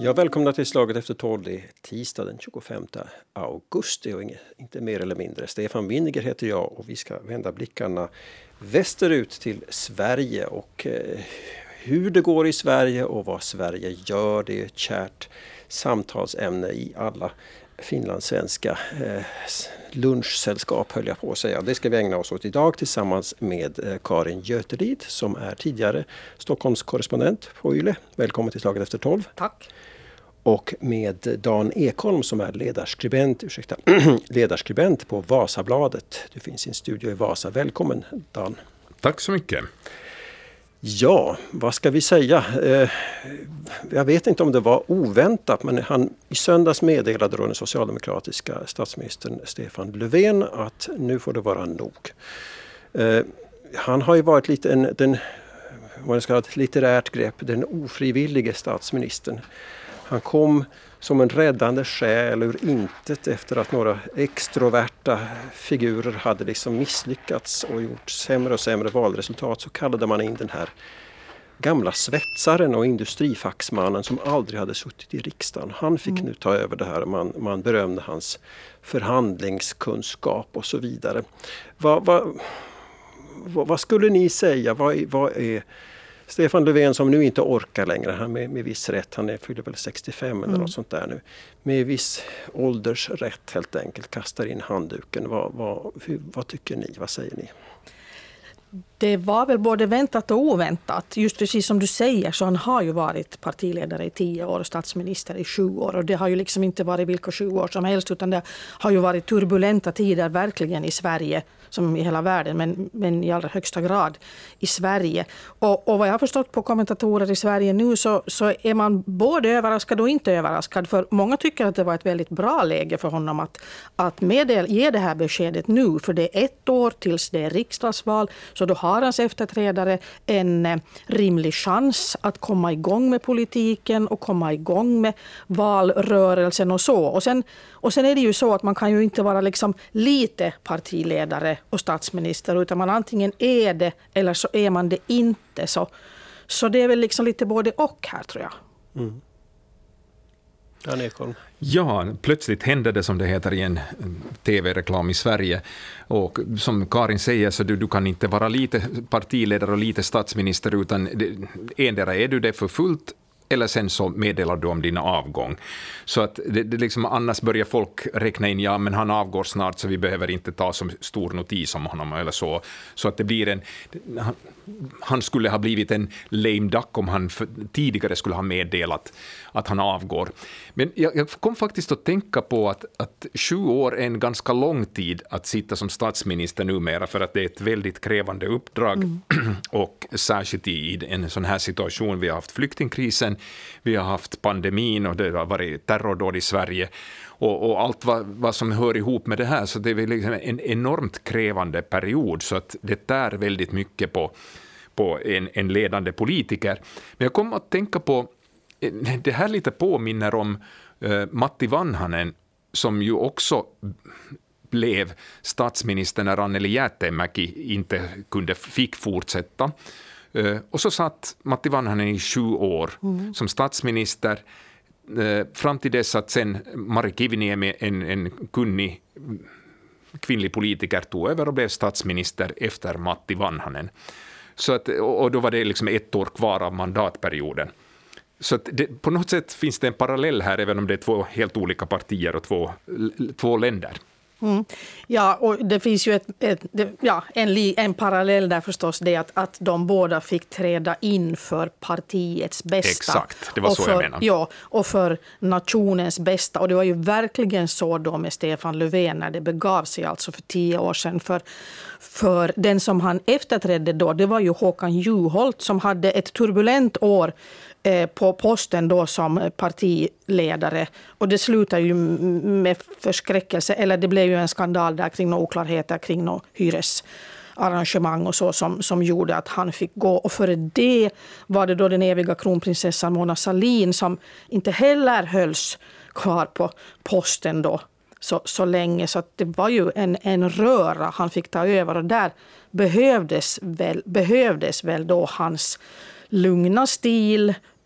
Ja, välkomna till Slaget efter 12. Det är tisdag den 25 augusti och inte mer eller mindre. Stefan Winniger heter jag och vi ska vända blickarna västerut till Sverige och hur det går i Sverige och vad Sverige gör. Det är ett kärt samtalsämne i alla finlandssvenska lunchsällskap, höll jag på att säga. Det ska vi ägna oss åt idag tillsammans med Karin Götelid som är tidigare Stockholms korrespondent på YLE. Välkommen till Slaget efter 12. Tack. Och med Dan Ekholm som är ledarskribent på Vasabladet. Du finns i en studio i Vasa. Välkommen Dan. Tack så mycket. Ja, vad ska vi säga? Jag vet inte om det var oväntat, men i söndags meddelade då den socialdemokratiska statsministern Stefan Löfven att nu får det vara nog. Han har ju varit lite vad jag ska ha ett litterärt grepp, den ofrivillige statsministern. Han kom som en räddande själ ur intet efter att några extroverta figurer hade liksom misslyckats och gjort sämre och sämre valresultat. Så kallade man in den här gamla svetsaren och industrifacksmannen som aldrig hade suttit i riksdagen. Han fick nu ta över det här och man berömde hans förhandlingskunskap och så vidare. Vad skulle ni säga? Vad är Stefan Löfven som nu inte orkar längre, han med viss rätt, han fyller väl 65 eller något sånt där nu, med viss åldersrätt helt enkelt kastar in handduken. Vad tycker ni? Vad säger ni? Det var väl både väntat och oväntat. Just precis som du säger så han har ju varit partiledare i 10 år och statsminister i 7 år. Och det har ju liksom inte varit vilka 7 år som helst utan det har ju varit turbulenta tider verkligen i Sverige som i hela världen men i allra högsta grad i Sverige. Och vad jag har förstått på kommentatorer i Sverige nu så är man både överraskad och inte överraskad. För många tycker att det var ett väldigt bra läge för honom att ge det här beskedet nu. För det är 1 år tills det är riksdagsval så då har hans efterträdare en rimlig chans att komma igång med politiken och komma igång med valrörelsen och så. Och sen är det ju så att man kan ju inte vara liksom lite partiledare och statsminister utan man antingen är det eller så är man det inte. Så det är väl liksom lite både och här tror jag. Mm. Dan Ekholm. Ja, plötsligt hände det som det heter i en tv-reklam i Sverige. Och som Karin säger så du kan inte vara lite partiledare och lite statsminister utan endera är du det för fullt eller sen så meddelar du om din avgång. Så att det liksom, annars börjar folk räkna in, ja men han avgår snart så vi behöver inte ta så stor notis om honom eller så. Så att det blir han skulle ha blivit en lame duck om han tidigare skulle ha meddelat att han avgår. Men jag kom faktiskt att tänka på att 7 år är en ganska lång tid att sitta som statsminister numera för att det är ett väldigt krävande uppdrag och särskilt i en sån här situation. Vi har haft flyktingkrisen, vi har haft pandemin och det har varit terrordåd i Sverige och allt vad som hör ihop med det här. Så det är liksom en enormt krävande period så att det är väldigt mycket på en ledande politiker. Men jag kom att tänka på, det här lite påminner om Matti Vanhanen som ju också blev statsminister när Anneli Jäätteenmäki inte fick fortsätta. Och så satt Matti Vanhanen i 7 år som statsminister fram till dess att sen Mari Kiviniemi, en kunnig kvinnlig politiker, tog över och blev statsminister efter Matti Vanhanen. Så att, och då var det liksom 1 år kvar av mandatperioden. Så att på något sätt finns det en parallell här även om det är 2 helt olika partier och två länder. Mm. Ja, och det finns ju en parallell där förstås det att de båda fick träda in för partiets bästa. Exakt, det var så jag menade. Ja, och för nationens bästa. Och det var ju verkligen så då med Stefan Löfven när det begav sig alltså för 10 år sedan. För den som han efterträdde då, det var ju Håkan Juholt som hade ett turbulent år på posten då som partiledare och det slutar ju med förskräckelse eller det blev ju en skandal där kring några oklarheter kring några hyresarrangemang och så som gjorde att han fick gå och för det var det då den eviga kronprinsessan Mona Sahlin som inte heller hölls kvar på posten då så länge så att det var ju en röra han fick ta över och där behövdes väl då hans lugna stil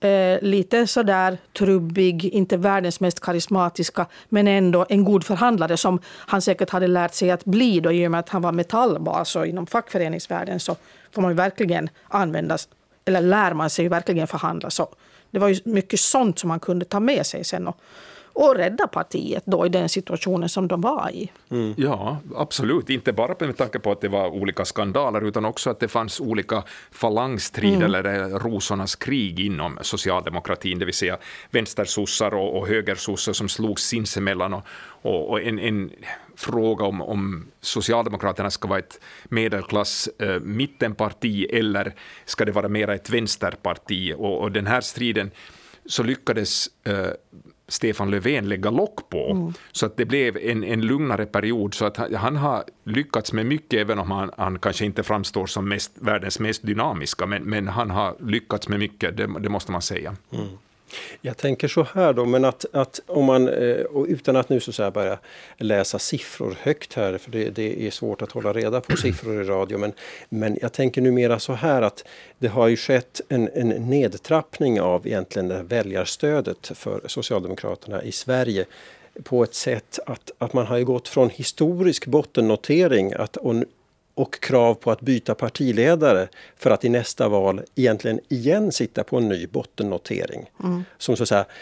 lite sådär trubbig, inte världens mest karismatiska, men ändå en god förhandlare som han säkert hade lärt sig att bli då, i och med att han var metallbas, och inom fackföreningsvärlden så får man ju verkligen användas, eller lär man sig ju verkligen förhandla. Så det var ju mycket sånt som man kunde ta med sig sen och rädda partiet då i den situationen som de var i. Mm. Ja, absolut. Inte bara med tanke på att det var olika skandaler, utan också att det fanns olika falangstrid eller rosornas krig inom socialdemokratin, det vill säga vänstersossar och högersossar som slogs sinsemellan, och en fråga om Socialdemokraterna ska vara ett medelklass mittenparti eller ska det vara mera ett vänsterparti, och den här striden så lyckades Stefan Löfven lägga lock på, så att det blev en lugnare period, så att han har lyckats med mycket, även om han kanske inte framstår som världens mest dynamiska, men han har lyckats med mycket, det måste man säga. Mm. Jag tänker så här då, men att om man, och utan att nu så här börja läsa siffror högt här, för det är svårt att hålla reda på siffror i radio, men jag tänker numera så här att det har ju skett en nedtrappning av egentligen det väljarstödet för Socialdemokraterna i Sverige på ett sätt att man har ju gått från historisk bottennotering och krav på att byta partiledare för att i nästa val egentligen igen sitta på en ny bottennotering. Som så att säga,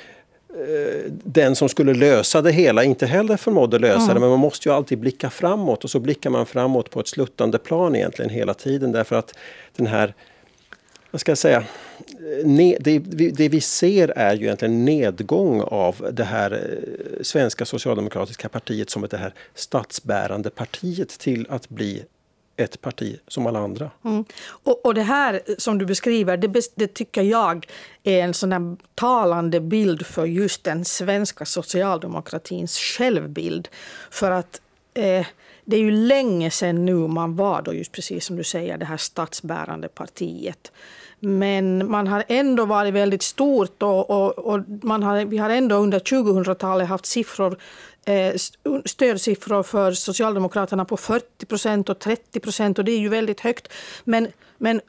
den som skulle lösa det hela inte heller förmådde lösa det, men man måste ju alltid blicka framåt, och så blickar man framåt på ett sluttande plan egentligen hela tiden, därför att den här, vad ska jag säga, det vi ser är ju egentligen nedgång av det här svenska socialdemokratiska partiet som det här statsbärande partiet till att bli ett parti som alla andra. Och det här som du beskriver, det tycker jag är en sån här talande bild för just den svenska socialdemokratins självbild. För att det är ju länge sedan nu man var då, just precis som du säger, det här statsbärande partiet. Men man har ändå varit väldigt stort, och vi har ändå under 2000-talet haft stödsiffror för Socialdemokraterna på 40% och 30%, och det är ju väldigt högt. Men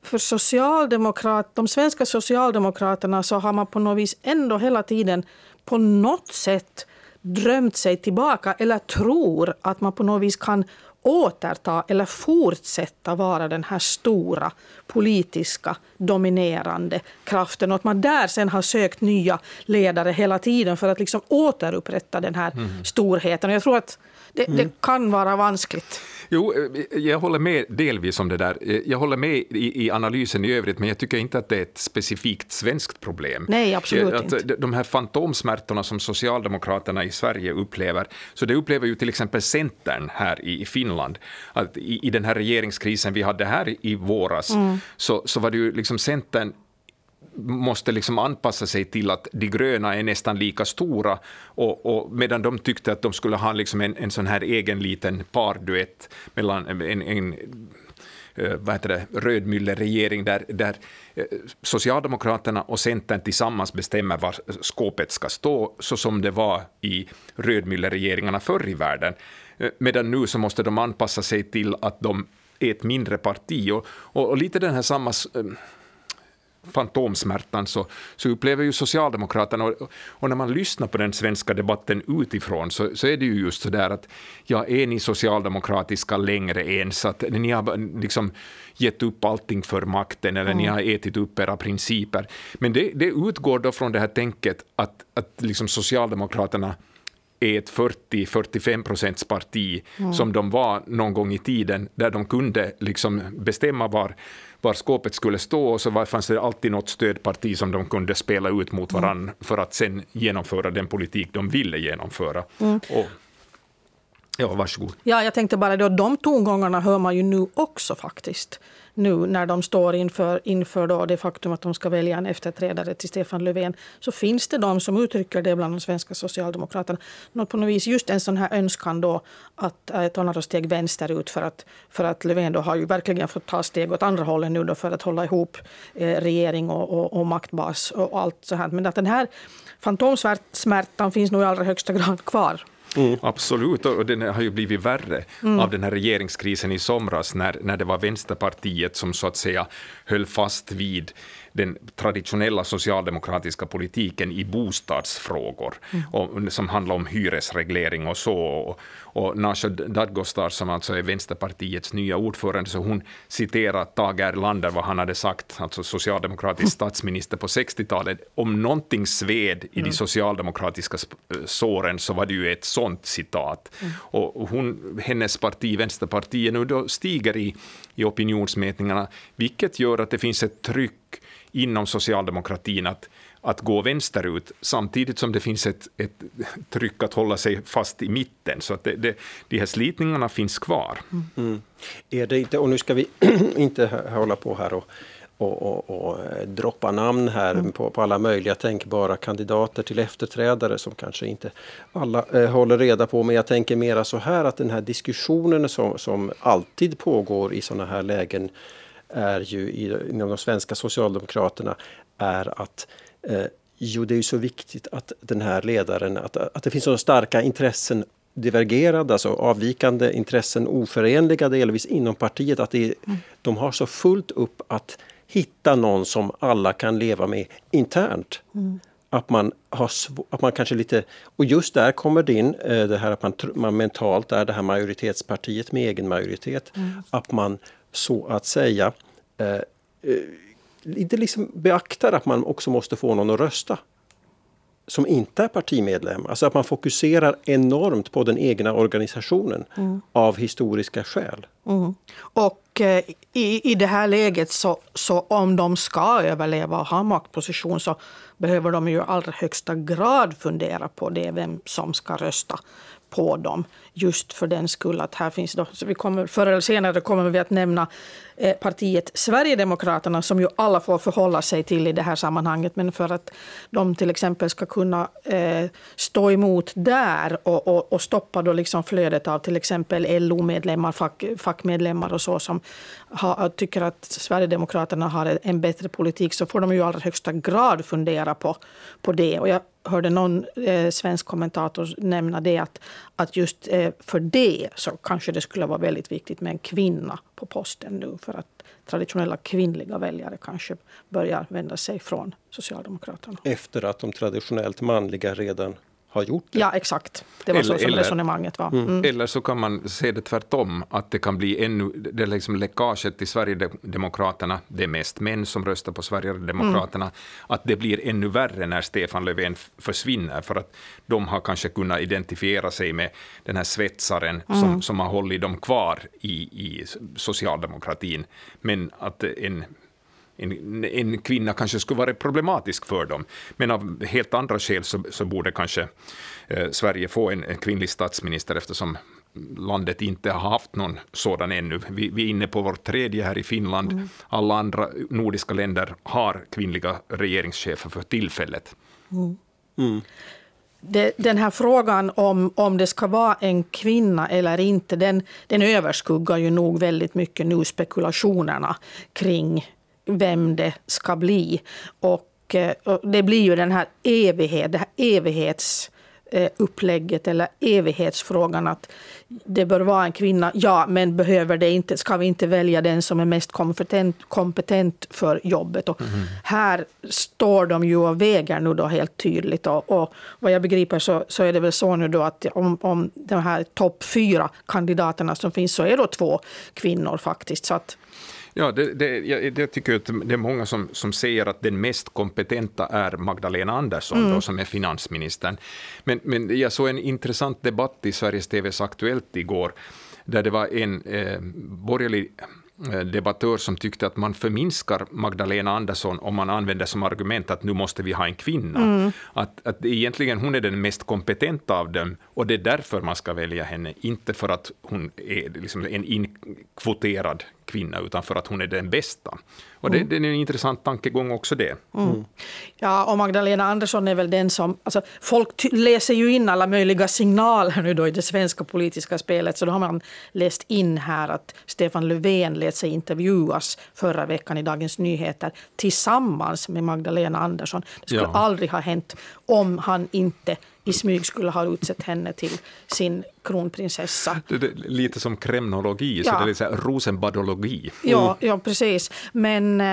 för de svenska socialdemokraterna så har man på något vis ändå hela tiden på något sätt drömt sig tillbaka, eller tror att man på något vis kan återta eller fortsätta vara den här stora politiska dominerande kraften, och att man där sen har sökt nya ledare hela tiden för att liksom återupprätta den här storheten. Jag tror att det kan vara vanskligt. Jo, jag håller med delvis om det där. Jag håller med i analysen i övrigt, men jag tycker inte att det är ett specifikt svenskt problem. Nej, absolut inte. De här fantomsmärtorna som Socialdemokraterna i Sverige upplever, så det upplever ju till exempel Centern här i Finland. Att i den här regeringskrisen vi hade här i våras, så var det ju liksom Centern måste liksom anpassa sig till att de gröna är nästan lika stora, och medan de tyckte att de skulle ha liksom en sån här egen liten parduett mellan en rödmylleregering där Socialdemokraterna och Centern tillsammans bestämmer var skåpet ska stå, så som det var i rödmylleregeringarna förr i världen. Medan nu så måste de anpassa sig till att de är ett mindre parti, och lite den här samma fantomsmärtan så upplever ju Socialdemokraterna, och när man lyssnar på den svenska debatten utifrån så är det ju just så där att är ni socialdemokratiska längre ens, att ni har liksom gett upp allting för makten, eller ni har ätit upp era principer. Men det utgår då från det här tänket att liksom Socialdemokraterna är ett 40-45% parti som de var någon gång i tiden, där de kunde liksom bestämma var skåpet skulle stå, och så fanns det alltid något stödparti som de kunde spela ut mot varann för att sen genomföra den politik de ville genomföra. Ja, varsågod. Ja, jag tänkte bara då, de tongångarna hör man ju nu också faktiskt. Nu när de står inför då det faktum att de ska välja en efterträdare till Stefan Löfven, så finns det de som uttrycker det bland de svenska socialdemokraterna. På något vis just en sån här önskan då att ta några steg vänsterut, för att Löfven då har ju verkligen fått ta steg åt andra hållet nu då för att hålla ihop regering och maktbas och allt så här. Men att den här fantomsmärtan finns nog i allra högsta grad kvar. Absolut, och den har ju blivit värre av den här regeringskrisen i somras, när det var Vänsterpartiet som så att säga höll fast vid den traditionella socialdemokratiska politiken i bostadsfrågor, och, som handlar om hyresreglering och så. Och Nasha Dadgostar, som alltså är Vänsterpartiets nya ordförande, så hon citerar Tage Erlander, vad han hade sagt, alltså socialdemokratisk statsminister på 60-talet. Om någonting sved i de socialdemokratiska såren så var det ju ett sånt citat. Och hennes parti, Vänsterpartiet, nu då stiger i opinionsmätningarna, vilket gör att det finns ett tryck inom socialdemokratin att gå vänsterut, samtidigt som det finns ett tryck att hålla sig fast i mitten. Så att de här slitningarna finns kvar. Är det inte, och nu ska vi inte hålla på här och droppa namn här på alla möjliga tänkbara kandidater till efterträdare som kanske inte alla håller reda på, men jag tänker mera så här, att den här diskussionen som alltid pågår i sådana här lägen är ju inom de svenska socialdemokraterna, är att det är ju så viktigt att den här ledaren, att det finns så starka intressen divergerade, alltså avvikande intressen, oförenliga delvis inom partiet, att de har så fullt upp att hitta någon som alla kan leva med internt. Att man kanske lite, och just där kommer det in det här att man mentalt är det här majoritetspartiet med egen majoritet, att man så att säga lite liksom beaktar att man också måste få någon att rösta som inte är partimedlem. Alltså att man fokuserar enormt på den egna organisationen av historiska skäl. Och i det här läget så om de ska överleva och ha maktposition, så behöver de ju i allra högsta grad fundera på det, vem som ska rösta på dem. Just för den skull att här finns då, så vi kommer, förr eller senare kommer vi att nämna partiet Sverigedemokraterna, som ju alla får förhålla sig till i det här sammanhanget, men för att de till exempel ska kunna stå emot där och stoppa då liksom flödet av till exempel LO-medlemmar, fackmedlemmar och så, som tycker att Sverigedemokraterna har en bättre politik, så får de ju i allra högsta grad fundera på det. Och jag hörde någon svensk kommentator nämna det, att just för det så kanske det skulle vara väldigt viktigt med en kvinna på posten nu, för att traditionella kvinnliga väljare kanske börjar vända sig från Socialdemokraterna. Efter att de traditionellt manliga redan har gjort det. Ja, exakt. Det var så som resonemanget var. Eller så kan man se det tvärtom, att det kan bli det liksom läckaget till Sverigedemokraterna, det är mest män som röstar på Sverigedemokraterna, att det blir ännu värre när Stefan Löfven försvinner, för att de har kanske kunnat identifiera sig med den här svetsaren som har hållit dem kvar i socialdemokratin, men att en kvinna kanske skulle vara problematisk för dem. Men av helt andra skäl så borde kanske Sverige få en kvinnlig statsminister, eftersom landet inte har haft någon sådan ännu. Vi är inne på vår tredje här i Finland. Alla andra nordiska länder har kvinnliga regeringschefer för tillfället. Den här frågan om det ska vara en kvinna eller inte, den överskuggar ju nog väldigt mycket nu spekulationerna kring vem det ska bli. Och det blir ju det här evighetsupplägget eller evighetsfrågan, att det bör vara en kvinna, ja, men behöver det inte, ska vi inte välja den som är mest kompetent för jobbet? Och här står de ju och väger nu då helt tydligt, och vad jag begriper så är det väl så nu då att om de här topp 4 kandidaterna som finns, så är då 2 kvinnor faktiskt, så att ja, jag tycker att det är många som säger att den mest kompetenta är Magdalena Andersson, då, som är finansministern. Men jag såg en intressant debatt i Sveriges TV:s Aktuellt igår, där det var en borgerlig debattör som tyckte att man förminskar Magdalena Andersson om man använder som argument att nu måste vi ha en kvinna. Att egentligen hon är den mest kompetenta av dem, och det är därför man ska välja henne, inte för att hon är liksom en inkvoterad kvinna, utan för att hon är den bästa. Och det är en intressant tankegång också det. Ja, och Magdalena Andersson är väl den som, alltså folk läser ju in alla möjliga signaler nu då i det svenska politiska spelet, så då har man läst in här att Stefan Löfven lät sig intervjuas förra veckan i Dagens Nyheter tillsammans med Magdalena Andersson. Det skulle aldrig ha hänt om han inte i smyg skulle ha utsett henne till sin kronprinsessa. Det är lite som kremnologi, så det är så här rosenbadologi. Ja, precis. Men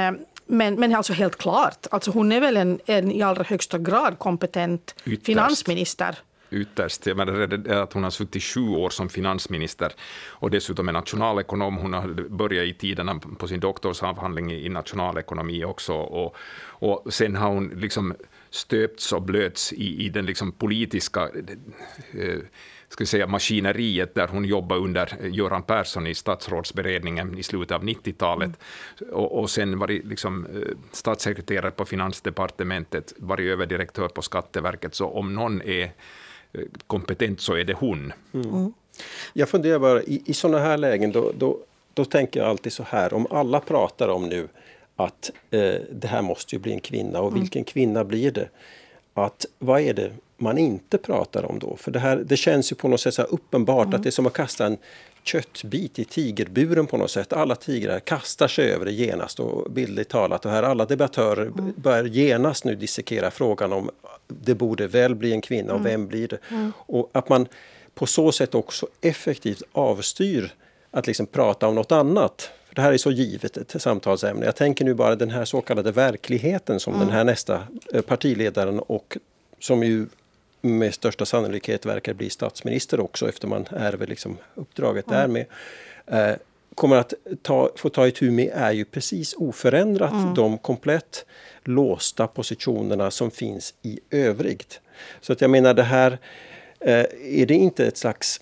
Men alltså helt klart, alltså hon är väl en i allra högsta grad kompetent finansminister. Ytterst. Jag menar, att hon har suttit 7 år som finansminister och dessutom är nationalekonom. Hon har börjat i tiderna på sin doktorsavhandling i nationalekonomi också. Och sen har hon liksom stöpts och blöts i den liksom politiska ska säga, maskineriet där hon jobbade under Göran Persson i statsrådsberedningen i slutet av 90-talet. Och sen var det liksom statssekreterare på Finansdepartementet, var det överdirektör på Skatteverket. Så om någon är kompetent så är det hon. Jag funderar bara, i sådana här lägen då tänker jag alltid så här, om alla pratar om nu att det här måste ju bli en kvinna och vilken kvinna blir det? Att vad är det man inte pratar om då? För det känns ju på något sätt så här uppenbart att det är som att kasta en köttbit i tigerburen på något sätt. Alla tigrar kastar sig över det genast och bildligt talat. Och här alla debattörer börjar genast nu dissekera frågan om det borde väl bli en kvinna och vem blir det? Och att man på så sätt också effektivt avstyr att liksom prata om något annat. För det här är så givet ett samtalsämne. Jag tänker nu bara den här så kallade verkligheten som den här nästa partiledaren och som ju med största sannolikhet verkar bli statsminister också efter man ärver liksom uppdraget därmed. Kommer att få ta itu med är ju precis oförändrat de komplett låsta positionerna som finns i övrigt. Så att jag menar det här, är det inte ett slags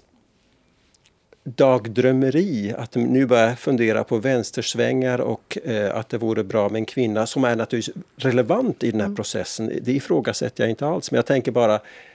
dagdrömmeri att nu börja fundera på vänstersvängar och att det vore bra med en kvinna som är naturligtvis relevant i den här processen. Det ifrågasätter jag inte alls, men jag tänker bara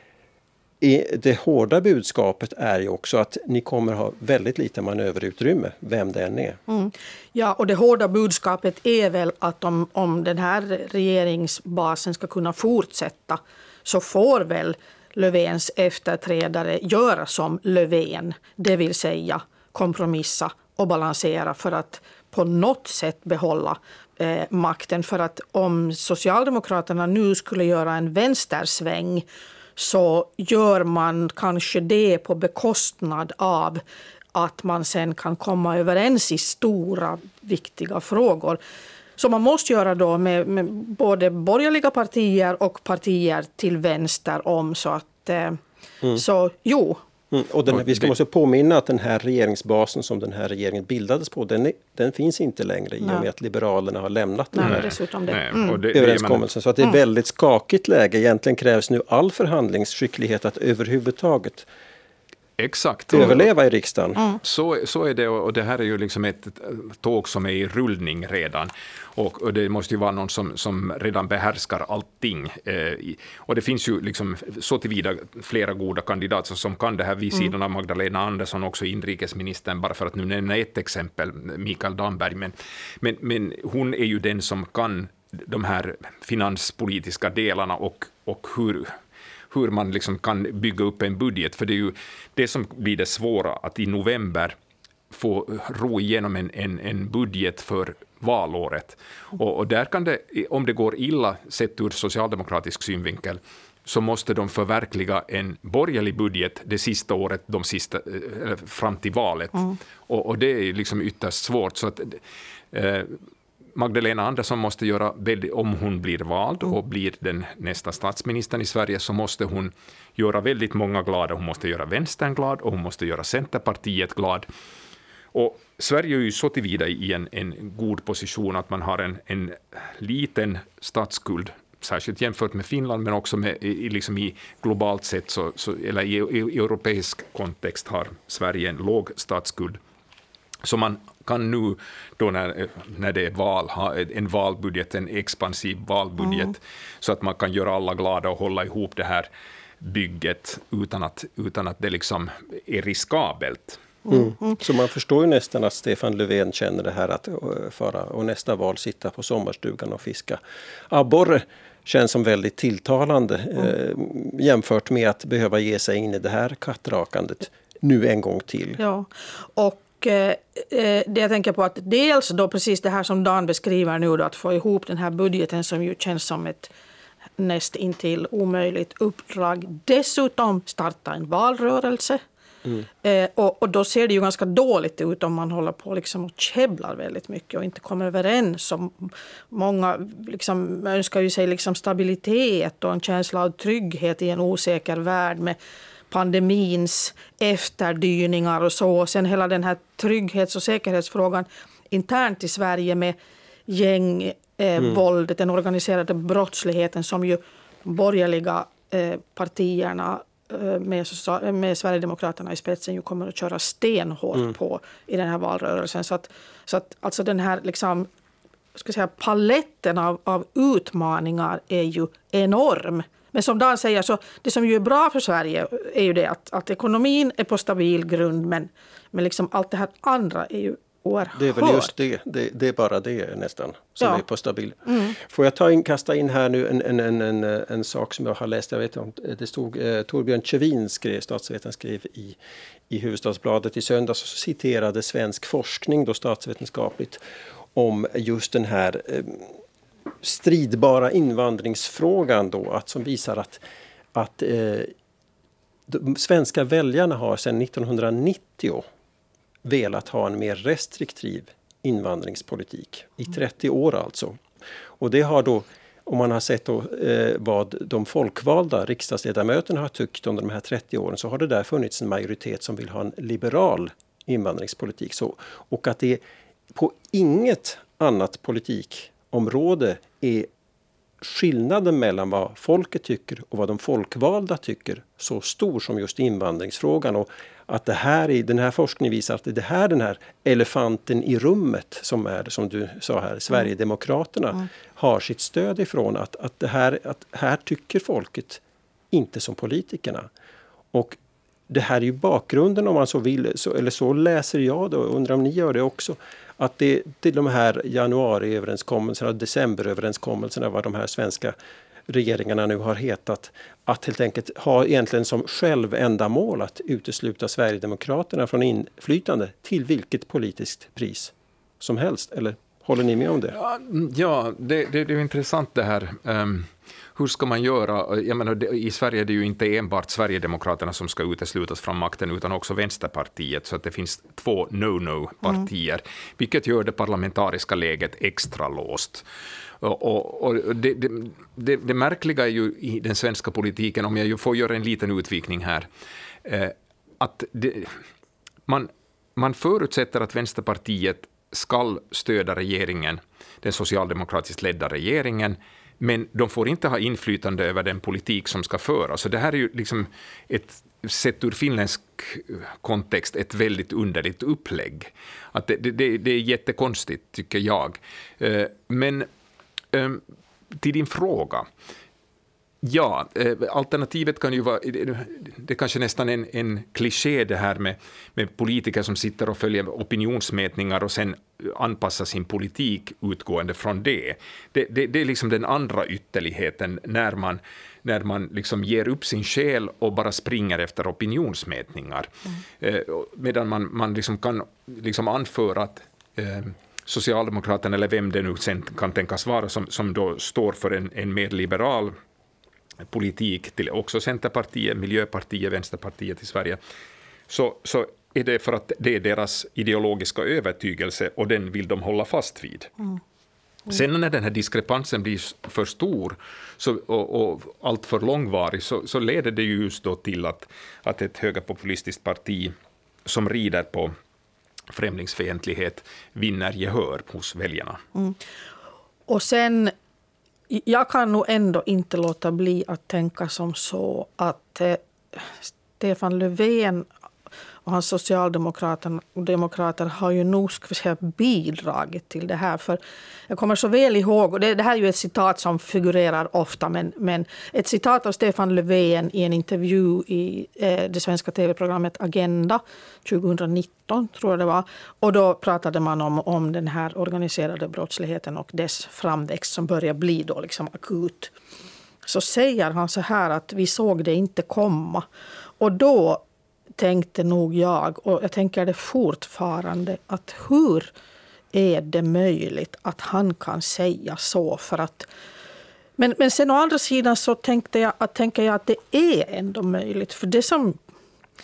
det hårda budskapet är ju också att ni kommer ha väldigt lite manöverutrymme, vem det än är. Ja, och det hårda budskapet är väl att om den här regeringsbasen ska kunna fortsätta så får väl Löfvens efterträdare göra som Löfven, det vill säga kompromissa och balansera för att på något sätt behålla makten. För att om Socialdemokraterna nu skulle göra en vänstersväng så gör man kanske det på bekostnad av att man sen kan komma överens i stora, viktiga frågor. Så man måste göra då med både borgerliga partier och partier till vänster om så att så jo. Och vi ska måste påminna att den här regeringsbasen som den här regeringen bildades på, den finns inte längre i och med att Liberalerna har lämnat den här överenskommelsen. Så att det är väldigt skakigt läge. Egentligen krävs nu all förhandlingsskicklighet att överhuvudtaget överleva i riksdagen. Så är det, och det här är ju liksom ett tåg som är i rullning redan. Och det måste ju vara någon som redan behärskar allting. Och det finns ju liksom så tillvida flera goda kandidater som kan det här vid sidan av Magdalena Andersson, också inrikesministern, bara för att nu nämna ett exempel, Mikael Damberg. Men hon är ju den som kan de här finanspolitiska delarna och hur man liksom kan bygga upp en budget. För det är ju det som blir det svåra, att i november få ro igenom en budget för valåret. Och där kan det, om det går illa sett ur socialdemokratisk synvinkel, så måste de förverkliga en borgerlig budget det sista året, fram till valet. Och det är liksom ytterst svårt. Så att Magdalena Andersson måste göra, om hon blir vald och blir den nästa statsministern i Sverige, så måste hon göra väldigt många glada. Hon måste göra vänstern glad och hon måste göra Centerpartiet glad. Och Sverige är ju så tillvida i en god position att man har en liten statsskuld, särskilt jämfört med Finland, men också liksom i globalt sett, eller i europeisk kontext har Sverige en låg statsskuld. Så man kan nu, då när det är val, ha en valbudget, en expansiv valbudget, så att man kan göra alla glada och hålla ihop det här bygget utan att det liksom är riskabelt. Så man förstår ju nästan att Stefan Löfven känner det här att fara och nästa val sitta på sommarstugan och fiska abborre känns som väldigt tilltalande jämfört med att behöva ge sig in i det här kattrakandet nu en gång till. Ja, och det jag tänker på att dels då precis det här som Dan beskriver nu då, att få ihop den här budgeten som ju känns som ett näst intill omöjligt uppdrag. Dessutom starta en valrörelse Och då ser det ju ganska dåligt ut om man håller på liksom och käbblar väldigt mycket och inte kommer överens. Många liksom önskar ju sig liksom stabilitet och en känsla av trygghet i en osäker värld med pandemins efterdyningar och så. Och sen hela den här trygghets- och säkerhetsfrågan internt i Sverige med gängvåldet, den organiserade brottsligheten som ju borgerliga partierna med Sverigedemokraterna i spetsen ju kommer att köra stenhårt på i den här valrörelsen. Så att alltså den här liksom, ska säga, paletten av utmaningar är ju enorm. Men som Dan säger, så det som ju är bra för Sverige är ju det att ekonomin är på stabil grund, men liksom allt det här andra är ju oerhört. Det är väl just det är bara det nästan som är på stabil. Får jag kasta in här nu en sak som jag har läst, jag vet inte, det stod Torbjörn Kjevin statsvetaren skrev i Hufvudstadsbladet i söndags, och så citerade svensk forskning då statsvetenskapligt om just den här stridbara invandringsfrågan då, som visar att de svenska väljarna har sedan 1990 velat ha en mer restriktiv invandringspolitik i 30 år alltså. Och det har då, om man har sett då, vad de folkvalda riksdagsledamöterna har tyckt under de här 30 åren, så har det där funnits en majoritet som vill ha en liberal invandringspolitik. Och att det på inget annat politikområde är skillnaden mellan vad folket tycker och vad de folkvalda tycker så stor som just invandringsfrågan, och att det här i den här forskningen visar att det här, den här elefanten i rummet som är, som du sa här, Sverigedemokraterna har sitt stöd ifrån, att här tycker folket inte som politikerna. Och det här är ju bakgrunden, om man så vill, eller så läser jag då, undrar om ni gör det också, att det till de här januariöverenskommelserna och decemberöverenskommelserna, vad de här svenska regeringarna nu har hetat, att helt enkelt ha egentligen som självändamål att utesluta Sverigedemokraterna från inflytande till vilket politiskt pris som helst. Eller håller ni med om det? Ja, det är ju intressant det här. Hur ska man göra? Jag menar, i Sverige är det ju inte enbart Sverigedemokraterna som ska uteslutas från makten, utan också Vänsterpartiet, så att det finns 2 no-no-partier, vilket gör det parlamentariska läget extra låst. Och det märkliga är ju i den svenska politiken, om jag ju får göra en liten utvikning här, att man förutsätter att Vänsterpartiet ska stödja regeringen, den socialdemokratiskt ledda regeringen, men de får inte ha inflytande över den politik som ska föras. Så det här är ju liksom sett ur finländsk kontext ett väldigt underligt upplägg. Att det är jättekonstigt, tycker jag. Men till din fråga. Ja, alternativet kan ju vara, det är kanske nästan en kliché det här med politiker som sitter och följer opinionsmätningar och sen anpassar sin politik utgående från det. Det är liksom den andra ytterligheten när man liksom ger upp sin själ och bara springer efter opinionsmätningar. Medan man liksom kan liksom anföra att Socialdemokraterna, eller vem det nu sen kan tänkas vara, som då står för en mer liberal politik, till också Centerpartiet, Miljöpartiet, Vänsterpartiet i Sverige, så är det för att det är deras ideologiska övertygelse och den vill de hålla fast vid. Sen när den här diskrepansen blir för stor och allt för långvarig, så leder det just då till att ett högerpopulistiskt parti som rider på främlingsfientlighet vinner gehör hos väljarna. Och sen, jag kan nog ändå inte låta bli att tänka som så att Stefan Löfven och hans socialdemokrater har ju nog bidragit till det här. För jag kommer så väl ihåg, och det här är ju ett citat som figurerar ofta, men ett citat av Stefan Löfven i en intervju i det svenska tv-programmet Agenda 2019, tror jag det var. Och då pratade man om den här organiserade brottsligheten och dess framväxt som börjar bli då liksom akut. Så säger han så här att vi såg det inte komma. Och då tänkte nog jag, och jag tänker det fortfarande, att hur är det möjligt att han kan säga så? För att, men sen å andra sidan så tänker jag att det är ändå möjligt. För det som,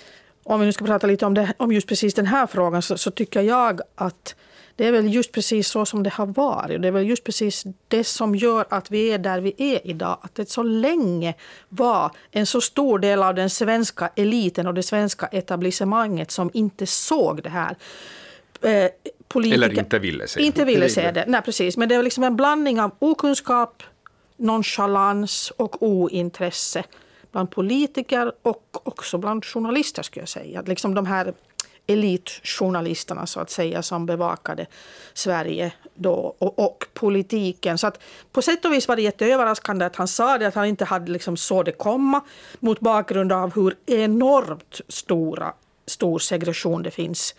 om vi nu ska prata lite om just precis den här frågan, så tycker jag att det är väl just precis så som det har varit. Det är väl just precis det som gör att vi är där vi är idag. Att det så länge var en så stor del av den svenska eliten och det svenska etablissemanget som inte såg det här. Eller inte ville se det. Inte ville se det, nej precis. Men det är liksom en blandning av okunskap, nonchalans och ointresse bland politiker och också bland journalister, skulle jag säga. Liksom de här elitjournalisterna så att säga som bevakade Sverige då och politiken. Så att på sätt och vis var det jätteöverraskande att han sa det, att han inte hade liksom så det komma mot bakgrund av hur enormt stor segregation det finns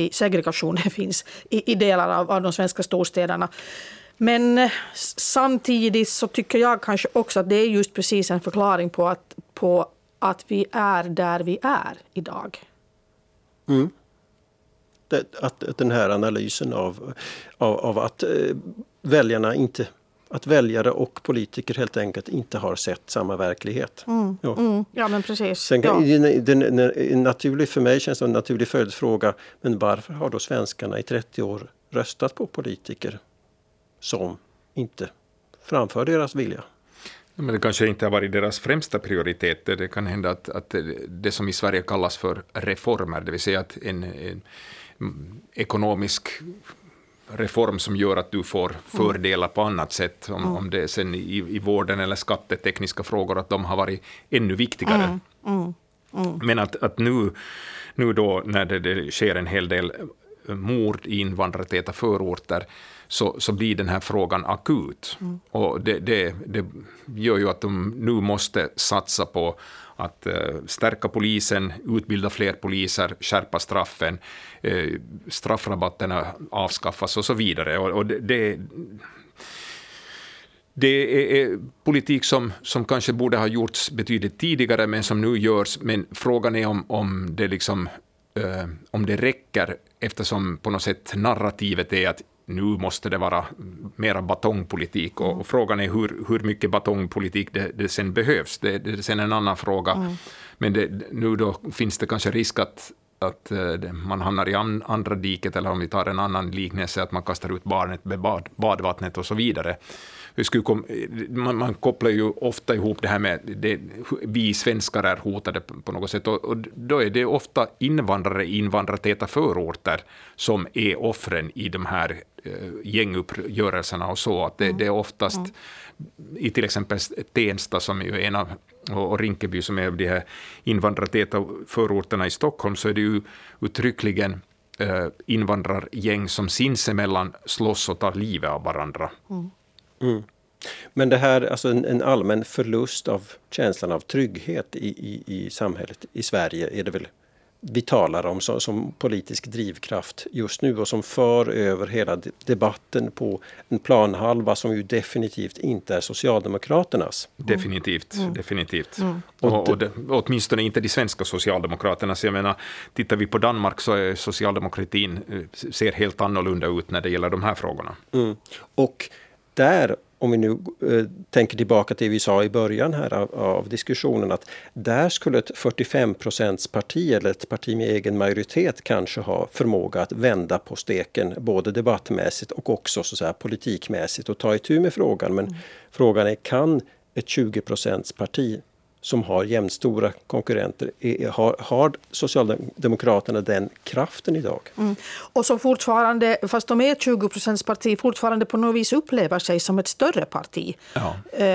i delar av de svenska storstäderna. Men samtidigt så tycker jag kanske också att det är just precis en förklaring på att vi är där vi är idag. Mm. Att den här analysen av att väljarna inte, att väljare och politiker helt enkelt inte har sett samma verklighet. Ja, men precis. Sen, för mig känns det en naturlig följdfråga, men varför har då svenskarna i 30 år röstat på politiker som inte framför deras vilja? Men det kanske inte har varit deras främsta prioritet. Det kan hända att det som i Sverige kallas för reformer, det vill säga att en ekonomisk reform som gör att du får fördelar på annat sätt, om det är sen i vården eller skattetekniska frågor, att de har varit ännu viktigare. Men att nu då när det sker en hel del mord i invandrartäta förorter, så blir den här frågan akut. Och det gör ju att de nu måste satsa på att stärka polisen, utbilda fler poliser, skärpa straffen, straffrabatterna avskaffas och så vidare. Och det är politik som kanske borde ha gjorts betydligt tidigare, men som nu görs. Men frågan är om det räcker, eftersom på något sätt narrativet är att nu måste det vara mera batongpolitik, och frågan är hur mycket batongpolitik det sen behövs. Det är sen en annan fråga. Men nu då finns det kanske risk att man hamnar i andra diket, eller om vi tar en annan liknelse, att man kastar ut barnet med badvattnet och så vidare. Man kopplar ju ofta ihop det här med vi svenskar är hotade på något sätt, och då är det ofta invandrartäta förorter som är offren i de här gänguppgörelserna och så, att det är oftast i till exempel Tensta, som är ju en av, och Rinkeby som är av de här invandrartäta förorterna i Stockholm, så är det ju uttryckligen invandrargäng som sinsemellan slåss och tar livet av varandra. Men det här, alltså en allmän förlust av känslan av trygghet i samhället i Sverige är det väl vi talar om som politisk drivkraft just nu, och som för över hela debatten på en planhalva som ju definitivt inte är Socialdemokraternas. Definitivt. Och åtminstone inte de svenska Socialdemokraterna. Så jag menar, tittar vi på Danmark så är socialdemokratin ser helt annorlunda ut när det gäller de här frågorna. Och där, om vi nu tänker tillbaka till det vi sa i början här av diskussionen, att där skulle ett 45% parti eller ett parti med egen majoritet kanske ha förmåga att vända på steken, både debattmässigt och också så att säga politikmässigt, och ta itu med frågan. Men frågan är, kan ett 20% parti som har jämnstora konkurrenter, har Socialdemokraterna den kraften idag? Och så fortfarande, fast de är ett 20% parti, fortfarande på något vis upplever sig som ett större parti. Ja.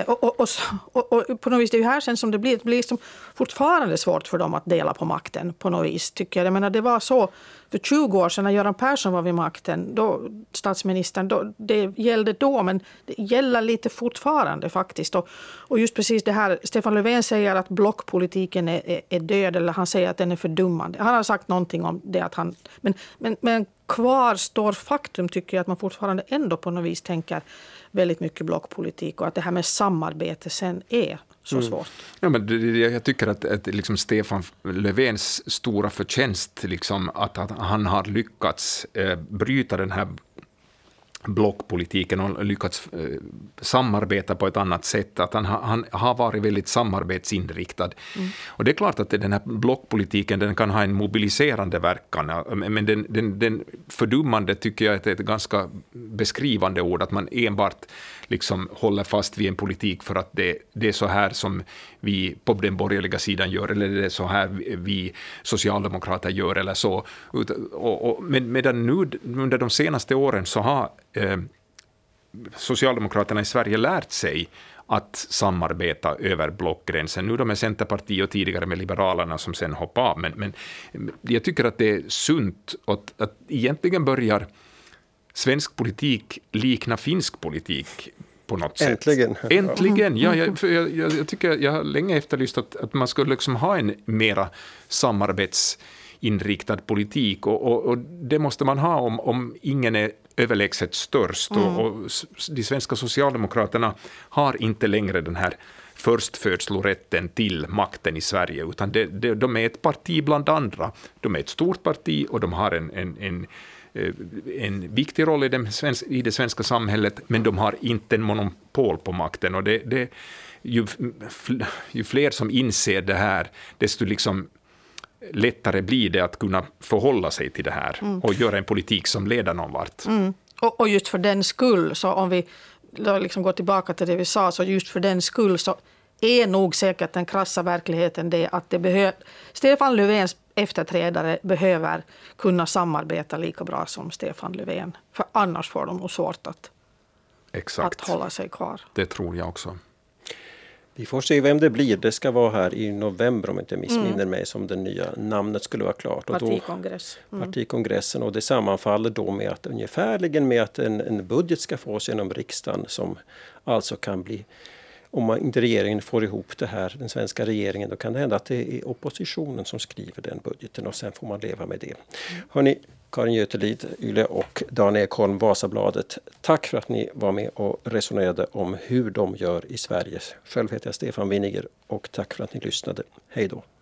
Och på något vis, det är ju här sen som det blir liksom fortfarande svårt för dem att dela på makten på något vis, tycker jag. Jag menar, det var så för 20 år sedan när Göran Persson var vid makten, då statsministern, då, det gällde då, men det gäller lite fortfarande faktiskt. Och just precis det här, Stefan Löfven säger att blockpolitiken är död, eller han säger att den är fördummande. Han har sagt någonting om det, att han, men kvar står faktum, tycker jag, att man fortfarande ändå på något vis tänker väldigt mycket blockpolitik, och att det här med samarbete sen är så svårt. Ja, men jag tycker att liksom Stefan Löfvens stora förtjänst, liksom, att han har lyckats bryta den här blockpolitiken och lyckats samarbeta på ett annat sätt. Att han har varit väldigt samarbetsinriktad. Och det är klart att den här blockpolitiken den kan ha en mobiliserande verkan, men den fördummande tycker jag är ett ganska beskrivande ord, att man enbart liksom håller fast vid en politik för att det är så här som vi på den borgerliga sidan gör, eller det är så här vi socialdemokrater gör eller så. Men medan nu under de senaste åren så har Socialdemokraterna i Sverige lärt sig att samarbeta över blockgränsen. Nu de är Centerpartiet och tidigare med Liberalerna som sen hoppar av. Men jag tycker att det är sunt att egentligen börjar svensk politik likna finsk politik på något sätt. Äntligen. Ja, jag tycker jag har länge efterlyst att man skulle liksom ha en mera samarbetsinriktad politik och det måste man ha om ingen är överlägset störst och de svenska socialdemokraterna har inte längre den här förstfödslorätten till makten i Sverige, utan de är ett parti bland andra. De är ett stort parti och de har en viktig roll i det svenska samhället, men de har inte en monopol på makten. Och ju fler som inser det här, desto liksom lättare blir det att kunna förhålla sig till det här och göra en politik som leder någon vart. Och just för den skull, så om vi då liksom går tillbaka till det vi sa, så just för den skull så är nog säkert den krassa verkligheten det att Stefan Löfvens efterträdare behöver kunna samarbeta lika bra som Stefan Löfven. För annars får de nog svårt att hålla sig kvar. Det tror jag också. Vi får se vem det blir. Det ska vara här i november om jag inte missminner mig som det nya namnet skulle vara klart. Partikongressen, och det sammanfaller då med att ungefärligen med att en budget ska fås genom riksdagen som alltså kan bli, om inte regeringen får ihop det här, den svenska regeringen, då kan det hända att det är oppositionen som skriver den budgeten och sen får man leva med det. Hörrni, Karin Götelid, Yle och Dan Ekholm, Vasabladet. Tack för att ni var med och resonerade om hur de gör i Sverige. Själv heter jag Stefan Winiger och tack för att ni lyssnade. Hej då!